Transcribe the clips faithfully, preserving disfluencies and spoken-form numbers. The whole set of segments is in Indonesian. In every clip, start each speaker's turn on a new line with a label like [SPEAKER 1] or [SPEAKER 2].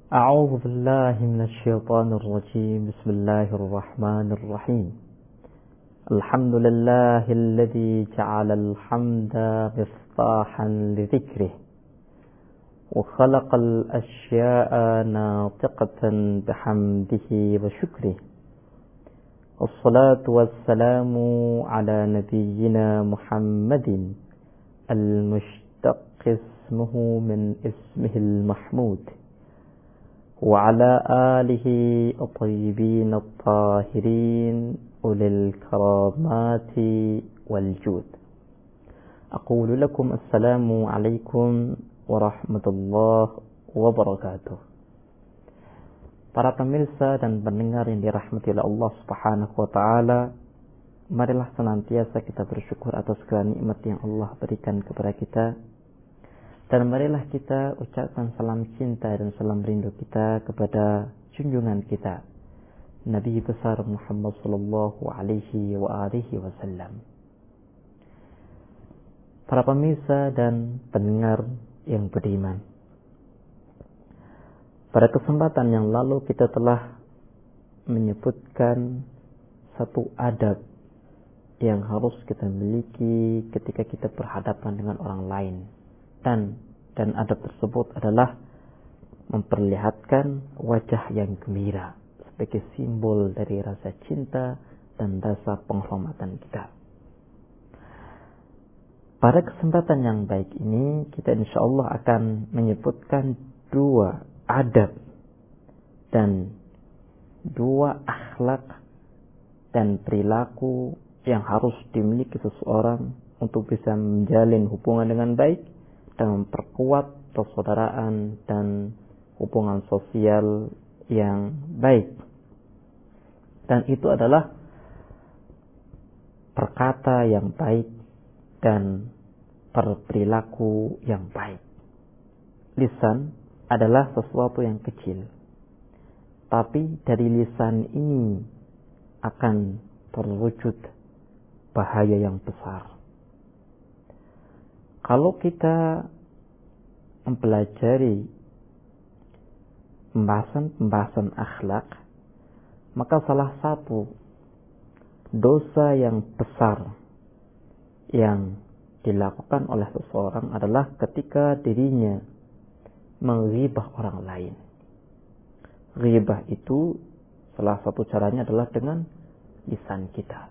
[SPEAKER 1] أعوذ بالله من الشيطان الرجيم بسم الله الرحمن الرحيم الحمد لله الذي جعل الحمد مفتاحا لذكره وخلق الأشياء ناطقة بحمده وشكره والصلاة والسلام على نبينا محمد المشتق اسمه من اسمه المحمود وعلى آله الطيبين الطاهرين أولي الكرامات والجود. أقول لكم السلام عليكم ورحمة الله وبركاته. Para pemirsa dan pendengar yang dirahmati oleh Allah Subhanahu wa taala, marilah senantiasa kita bersyukur atas segala nikmat yang Allah berikan kepada kita. Dan marilah kita ucapkan salam cinta dan salam rindu kita kepada junjungan kita, Nabi besar Muhammad sallallahu alaihi wa alihi wasallam. Para pemirsa dan pendengar yang beriman, pada kesempatan yang lalu kita telah menyebutkan satu adab yang harus kita miliki ketika kita berhadapan dengan orang lain. Dan dan adab tersebut adalah memperlihatkan wajah yang gembira sebagai simbol dari rasa cinta dan rasa penghormatan kita. Pada kesempatan yang baik ini kita insyaallah akan menyebutkan dua adab dan dua akhlak dan perilaku yang harus dimiliki seseorang untuk bisa menjalin hubungan dengan baik dan memperkuat persaudaraan dan hubungan sosial yang baik. Dan itu adalah perkata yang baik dan berperilaku yang baik. Lisan adalah sesuatu yang kecil, tapi dari lisan ini akan terwujud bahaya yang besar. Kalau kita mempelajari pembahasan-pembahasan akhlak, maka salah satu dosa yang besar yang dilakukan oleh seseorang adalah ketika dirinya menghibah orang lain. Ghibah itu salah satu caranya adalah dengan lisan kita.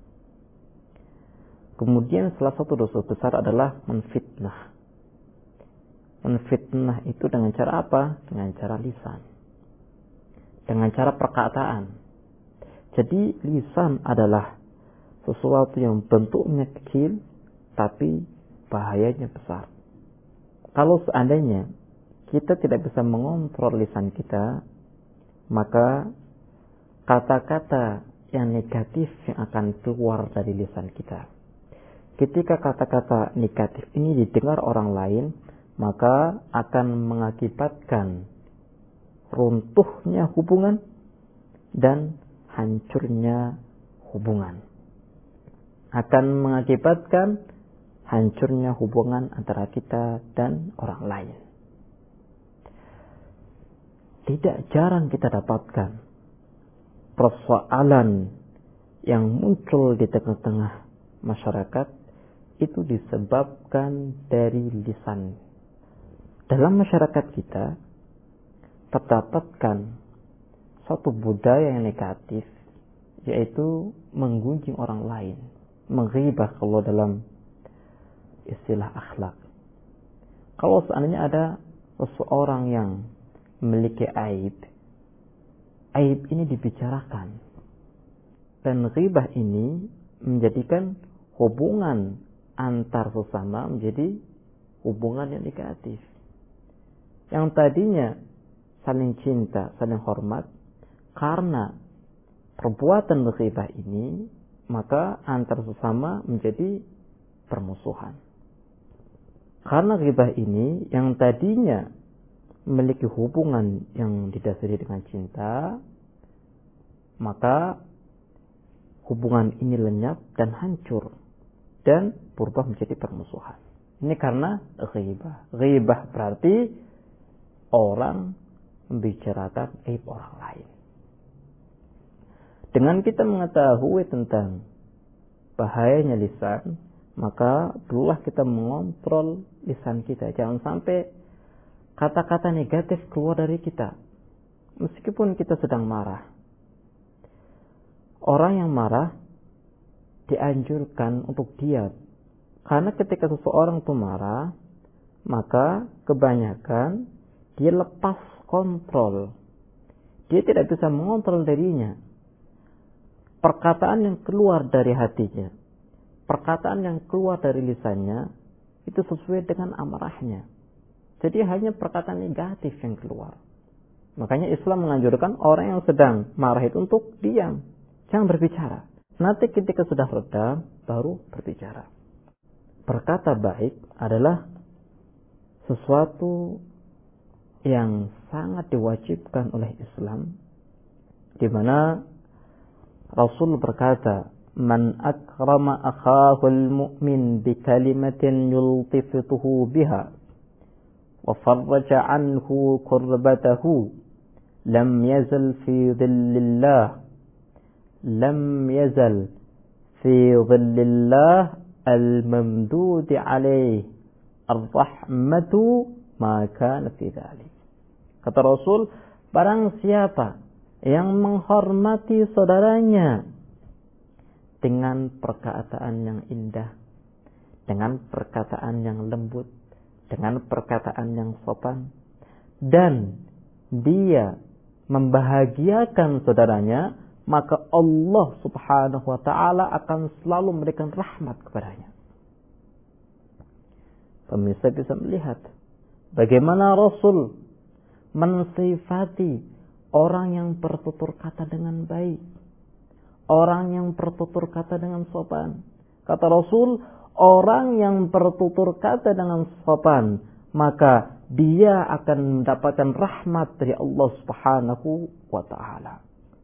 [SPEAKER 1] Kemudian salah satu dosa besar adalah menfitnah. Menfitnah itu dengan cara apa? Dengan cara lisan. Dengan cara perkataan. Jadi lisan adalah sesuatu yang bentuknya kecil tapi bahayanya besar. Kalau seandainya kita tidak bisa mengontrol lisan kita, maka kata-kata yang negatif yang akan keluar dari lisan kita. Ketika kata-kata negatif ini didengar orang lain, maka akan mengakibatkan runtuhnya hubungan dan hancurnya hubungan. Akan mengakibatkan hancurnya hubungan antara kita dan orang lain. Tidak jarang kita dapatkan persoalan yang muncul di tengah-tengah masyarakat itu disebabkan dari lisan. Dalam masyarakat kita terdapatkan satu budaya yang negatif, yaitu menggunjing orang lain, menghibah kalau dalam istilah akhlak. Kalau seandainya ada seseorang yang memiliki aib, aib ini dibicarakan, dan ghibah ini menjadikan hubungan antar sesama menjadi hubungan yang negatif. Yang tadinya saling cinta, saling hormat, karena perbuatan ghibah ini, maka antar sesama menjadi permusuhan. Karena ghibah ini yang tadinya memiliki hubungan yang didasari dengan cinta, maka hubungan ini lenyap dan hancur dan berubah menjadi permusuhan. Ini karena ghibah. Ghibah berarti orang membicarakan aib orang lain. Dengan kita mengetahui tentang bahayanya lisan, maka perlulah kita mengontrol lisan kita. Jangan sampai kata-kata negatif keluar dari kita, meskipun kita sedang marah. Orang yang marah dianjurkan untuk diam, karena ketika seseorang itu marah, maka kebanyakan dia lepas kontrol. Dia tidak bisa mengontrol dirinya. Perkataan yang keluar dari hatinya, perkataan yang keluar dari lisannya, itu sesuai dengan amarahnya. Jadi hanya perkataan negatif yang keluar. Makanya Islam menganjurkan orang yang sedang marah itu untuk diam, jangan berbicara. Nanti ketika sudah reda, baru berbicara. Berkata baik adalah sesuatu yang sangat diwajibkan oleh Islam, di mana Rasul berkata, "Man akrama akhahul mu'min bi kalimatin yultifituhu biha wa farraja anhu kurbatahu lam yazal fi dhillillah lam yazal fi dhillillah al-mamdud alayh ar-rahmatu ma kana fi dhalik." Kata Rasul, barang siapa yang menghormati saudaranya dengan perkataan yang indah, dengan perkataan yang lembut, dengan perkataan yang sopan, dan dia membahagiakan saudaranya, maka Allah Subhanahu wa ta'ala akan selalu memberikan rahmat kepadanya. Pemirsa bisa melihat bagaimana Rasul mensifati orang yang bertutur kata dengan baik, orang yang bertutur kata dengan sopan. Kata Rasul, orang yang bertutur kata dengan sopan, maka dia akan mendapatkan rahmat dari Allah Subhanahu wa ta'ala.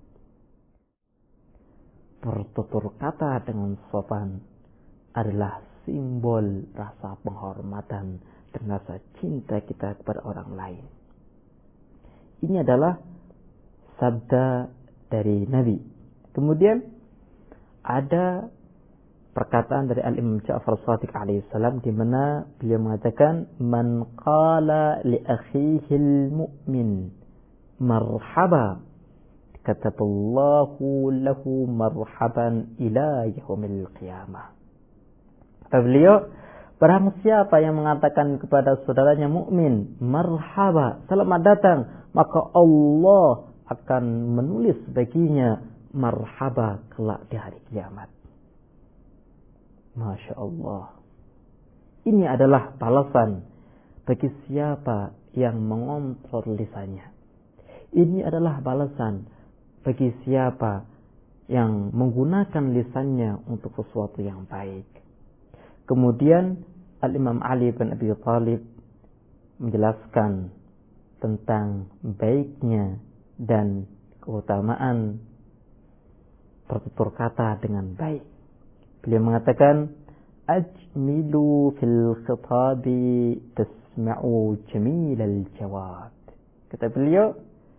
[SPEAKER 1] Bertutur kata dengan sopan adalah simbol rasa penghormatan dan rasa cinta kita kepada orang lain. Ini adalah sabda dari Nabi. Kemudian ada perkataan dari Al-Imam Ja'far Shadiq alaihi salam, di mana beliau mengatakan, "Man qala li akhihi al-mu'min marhaba kataballahu lahu marhaban ila yaumil qiyamah." Kata beliau, barang siapa yang mengatakan kepada saudaranya mukmin, marhaba, selamat datang, maka Allah akan menulis baginya marhaba kelak di hari kiamat. Masya Allah. Ini adalah balasan bagi siapa yang mengontrol lisannya. Ini adalah balasan bagi siapa yang menggunakan lisannya untuk sesuatu yang baik. Kemudian Al-Imam Ali bin Abi Thalib menjelaskan tentang baiknya dan keutamaan bertutur kata dengan baik. Beliau mengatakan, "Ajmilu fil khitabi tasma'u jamilal jawab." Kata beliau,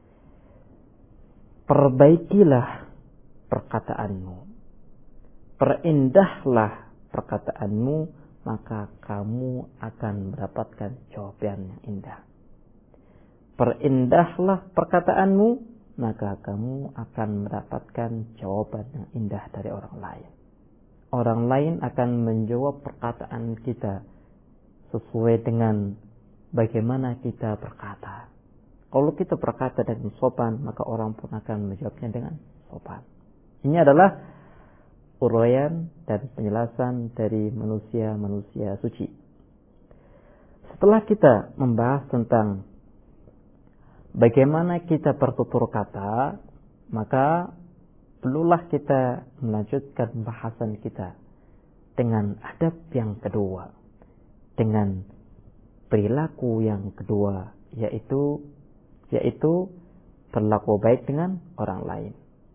[SPEAKER 1] perbaikilah perkataanmu, perindahlah perkataanmu, maka kamu akan mendapatkan jawaban yang indah. Perindahlah perkataanmu, maka kamu akan mendapatkan jawaban yang indah dari orang lain. Orang lain akan menjawab perkataan kita sesuai dengan bagaimana kita berkata. Kalau kita berkata dengan sopan, maka orang pun akan menjawabnya dengan sopan. Ini adalah uraian dan penjelasan dari manusia-manusia suci. Setelah kita membahas tentang bagaimana kita bertutur kata, maka perlulah kita melanjutkan bahasan kita dengan adab yang kedua, dengan perilaku yang kedua, yaitu yaitu berlaku baik dengan orang lain.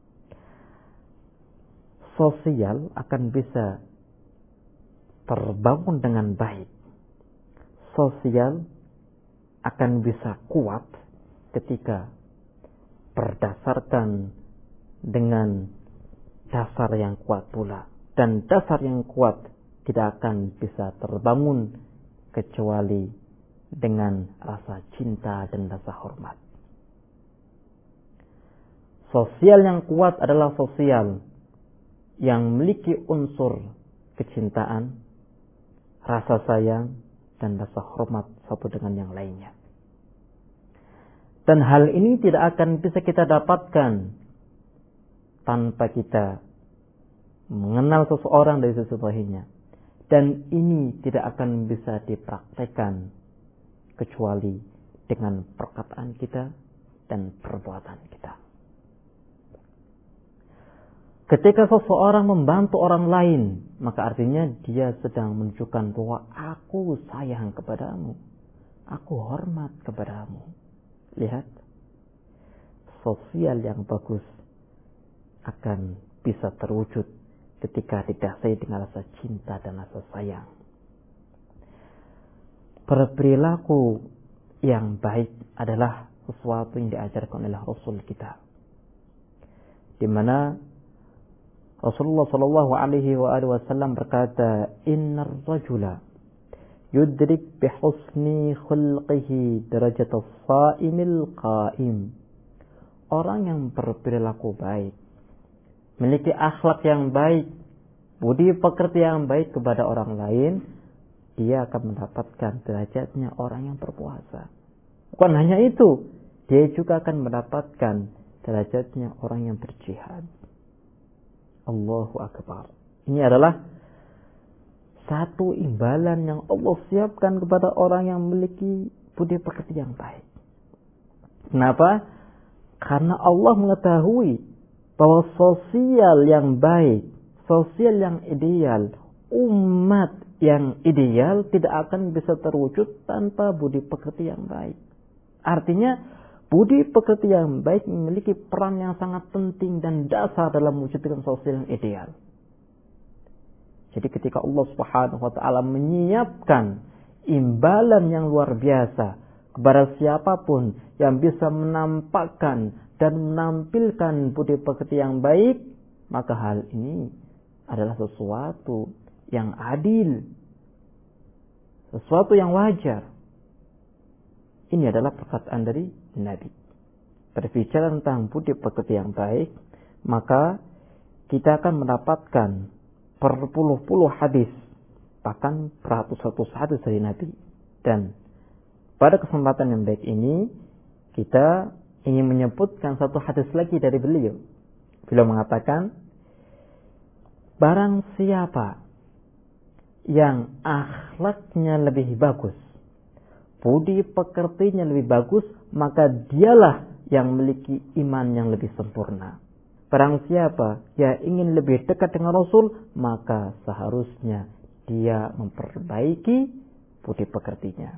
[SPEAKER 1] Sosial akan bisa terbangun dengan baik. Sosial akan bisa kuat ketika berdasarkan dengan dasar yang kuat pula. Dan dasar yang kuat tidak akan bisa terbangun kecuali dengan rasa cinta dan rasa hormat. Sosial yang kuat adalah sosial yang memiliki unsur kecintaan, rasa sayang, dan rasa hormat satu dengan yang lainnya. Dan hal ini tidak akan bisa kita dapatkan tanpa kita mengenal seseorang dari sisi zahirnya. Dan ini tidak akan bisa dipraktekkan kecuali dengan perkataan kita dan perbuatan kita. Ketika seseorang membantu orang lain, maka artinya dia sedang menunjukkan bahwa aku sayang kepadamu, aku hormat kepadamu. Lihat, sosial yang bagus akan bisa terwujud ketika didasari dengan rasa cinta dan rasa sayang. Berperilaku yang baik adalah sesuatu yang diajarkan oleh Rasul kita, di mana Rasulullah Shallallahu Alaihi Wasallam berkata, Innar rajula yudrik bihusni khulqihi derajat as-saimil qaim. Orang yang berperilaku baik, memiliki akhlak yang baik, budi pekerti yang baik kepada orang lain, dia akan mendapatkan derajatnya orang yang berpuasa. Bukan hanya itu, dia juga akan mendapatkan derajatnya orang yang berjihad. Allahu Akbar. Ini adalah satu imbalan yang Allah siapkan kepada orang yang memiliki budi pekerti yang baik. Kenapa? Karena Allah mengetahui bahwa sosial yang baik, sosial yang ideal, umat yang ideal tidak akan bisa terwujud tanpa budi pekerti yang baik. Artinya, budi pekerti yang baik memiliki peran yang sangat penting dan dasar dalam mewujudkan sosial yang ideal. Jadi ketika Allah Subhanahu wa taala menyiapkan imbalan yang luar biasa kepada siapapun yang bisa menampakkan dan menampilkan budi pekerti yang baik, maka hal ini adalah sesuatu yang adil, sesuatu yang wajar. Ini adalah perkataan dari Nabi. Berbicara tentang budi pekerti yang baik, maka kita akan mendapatkan berpuluh-puluh hadis, bahkan beratus-ratus hadis dari Nabi. Dan pada kesempatan yang baik ini, kita ingin menyebutkan satu hadis lagi dari beliau. Beliau mengatakan, barang siapa yang akhlaknya lebih bagus, budi pekertinya lebih bagus, maka dialah yang memiliki iman yang lebih sempurna. Barang siapa yang ingin lebih dekat dengan Rasul, maka seharusnya dia memperbaiki budi pekertinya.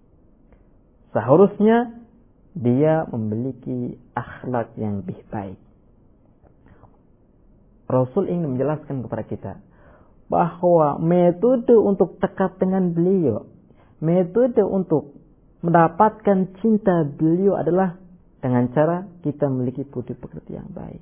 [SPEAKER 1] Seharusnya dia memiliki akhlak yang lebih baik. Rasul ingin menjelaskan kepada kita bahwa metode untuk dekat dengan beliau, metode untuk mendapatkan cinta beliau adalah dengan cara kita memiliki budi pekerti yang baik.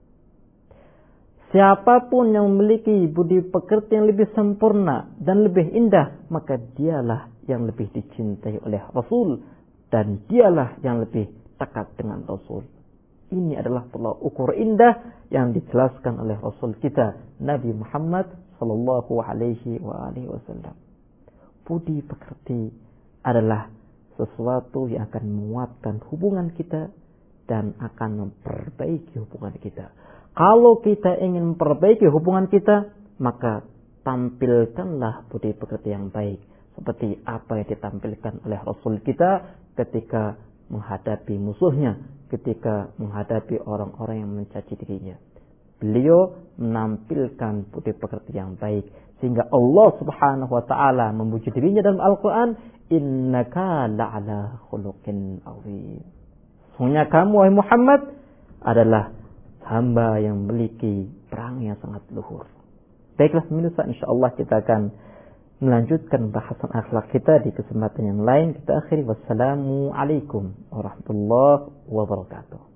[SPEAKER 1] Siapapun yang memiliki budi pekerti yang lebih sempurna dan lebih indah, maka dialah yang lebih dicintai oleh Rasul dan dialah yang lebih dekat dengan Rasul. Ini adalah tolak ukur indah yang dijelaskan oleh Rasul kita, Nabi Muhammad sallallahu alaihi wa alihi wasallam. Budi pekerti adalah sesuatu yang akan menguatkan hubungan kita dan akan memperbaiki hubungan kita. Kalau kita ingin memperbaiki hubungan kita, maka tampilkanlah budi pekerti yang baik, seperti apa yang ditampilkan oleh Rasul kita ketika menghadapi musuhnya, ketika menghadapi orang-orang yang mencaci dirinya. Beliau menampilkan budi pekerti yang baik, sehingga Allah Subhanahu wa taala memuji dirinya dalam Al-Qur'an, innaka la'ala khuluqin 'azim. Sesungguhnya kamu wahai Muhammad adalah hamba yang memiliki perang yang sangat luhur. Baiklah pemirsa, insyaallah kita akan melanjutkan bahasan akhlak kita di kesempatan yang lain. Kita akhiri, wassalamualaikum warahmatullahi wabarakatuh.